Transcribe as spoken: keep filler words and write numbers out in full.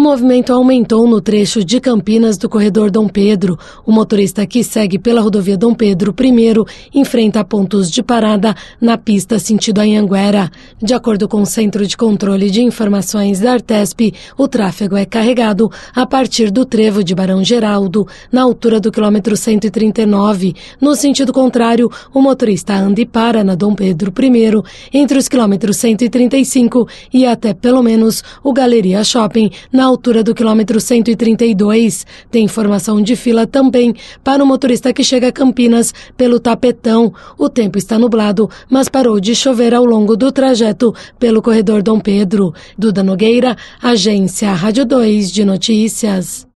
movimento aumentou no trecho de Campinas do corredor Dom Pedro. O motorista que segue pela rodovia Dom Pedro I enfrenta pontos de parada na pista sentido Anhanguera. De acordo com o Centro de Controle de Informações da Artesp, o tráfego é carregado a partir do trevo de Barão Geraldo, na altura do quilômetro cento e trinta e nove. No sentido contrário, o motorista anda e para na Dom Pedro I, entre os quilômetros cento e trinta e cinco e até pelo menos o Galeria Shopping, na altura do quilômetro cento e trinta e dois. Tem informação de fila também para o motorista que chega a Campinas pelo Tapetão. O tempo está nublado, mas parou de chover ao longo do trajeto pelo corredor Dom Pedro. Duda Nogueira, Agência Rádio dois de Notícias.